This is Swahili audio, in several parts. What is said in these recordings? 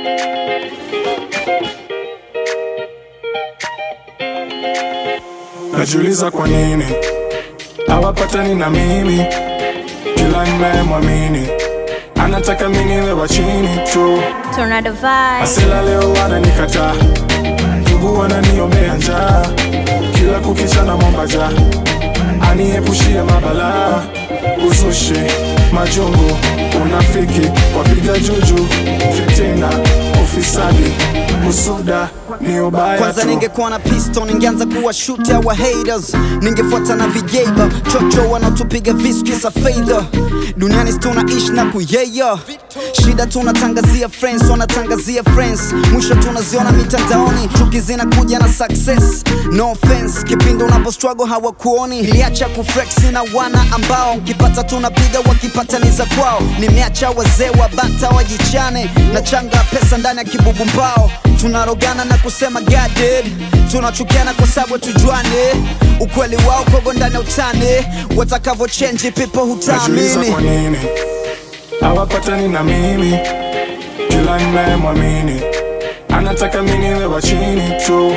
Najiuliza kwa nini hawapatani na mimi, kila ninayemwamini anataka mimi niwe wa chini tu. Tornado vibe. Asela leo wananikataa, ndugu wananiombea njaa, kila kukicha na mombaja aniepushie mabala, uzushi, majungu, unafiki, wapiga juju, fitina, ufisadi, usuda, ni ubaya tu. Kwanza ningekuwa na pistol, ningeanza kuwa shooter wa haters. Ningefuata na vijeba, chocho wanaotupiga visu kisa faida. Duniani tunaishi na kuyeya, shida tunatangazia friends, wanatangazia friends, mwisho tunaziona mitandaoni, chuki zinakuja na success. No offense, kipindi unapo struggle hawakuoni. Niliacha kuflexi na wana ambao kipata tunapiga, wakipata ni za kwao. Nimeacha wazee wa bata wajichane, na changa pesa ndani ya kibubu mbao. Tunarogana na kusema God did, tunachukiana kwa sababu tujuane. Ukweli wao kogo ndani ya utani, watakavo change people hutaamini. Najiuliza kwa nini hawapatani na mimi, kila ninayemwamini anataka mimi niwe wa chini tu.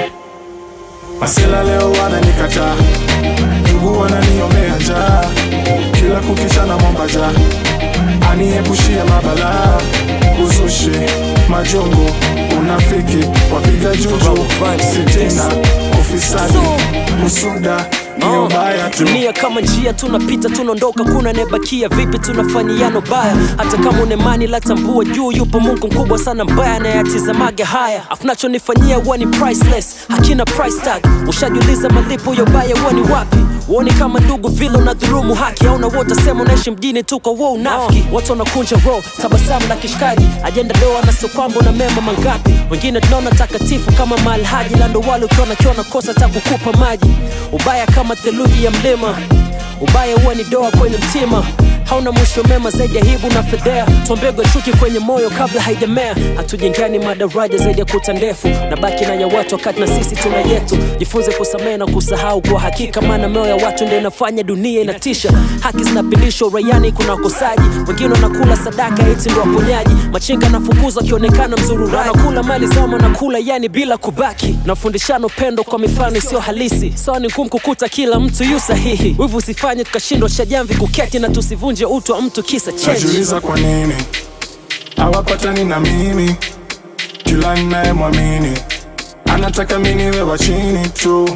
Masela leo wananikataa, ndugu wananiombea njaa, kila kukicha na mombaja aniepushie mabala, uzushi, majungu, unafiki, wapiga juju, fitina, ufisadi, usuda, ni ubaya tu. Dunia kama njia tunapita tunaondoka, kuna nebakia vipi tunafanyiano baya. Hata kama unemani la tambua juu yupo Mungu mkubwa sana mbaya na yatizamage haya. Afunacho nifanyia huwa ni priceless, hakina price tag. Ushajuliza malipo ya ubaya huwa ni wapi? Uoni kama ndugu vile unadhulumu haki, au na wote sema unaishi mjini tu kwa wow nafiki. Watu wanakunja roho, tabasamu la kishikaji, ajenda doa na sio kwamba una mema mangapi. Wengine tunaona takatifu kama malhaji, lando wale ukiona kiona kosa takukupa maji. Ubaya kama theluji ya mlima, ubaya huwa ni doa kwenye mtima. Hauna mwisho mema zaidi ya hibu na fedhea. Tuambegwe chuki kwenye moyo kabla haijamea. Hatujengani madaraja zaidi ya kuta ndefu, na baki na ya watu wakati na sisi tuna yetu. Jifunze kusamehe na kusahau kwa hakika, maana moyo ya watu ndio inafanya dunia inatisha. Haki zinapindishwa rayani, kuna wakosaji, wengine wanakula sadaka eti ndio waponyaji. Machinga nafukuzwa kionekana mzururaji, wanakula mali zao wanakula yani bila kubaki. Nafundishana upendo kwa mifano sio halisi, sawa ni ngumu kukuta kila mtu yu sahihi. Wivu usifanye tukashindwa shajamvi kuketi, na tusivunje utu wa mtu kisa change. Najiuliza kwa nini hawapatani na mimi, kila ninayemwamini anataka mimi niwe wa chini tu.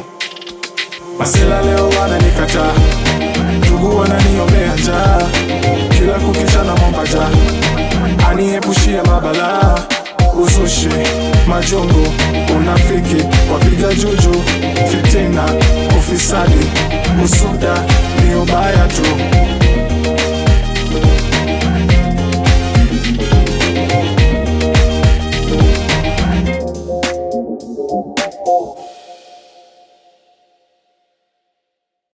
Masela leo wananikataa, ndugu wananiombea njaa, kila kukicha na mombaja aniepushie mabala, uzushi, majungu, unafiki, wapiga juju, fitina, ufisadi, usuda, ni ubaya tu.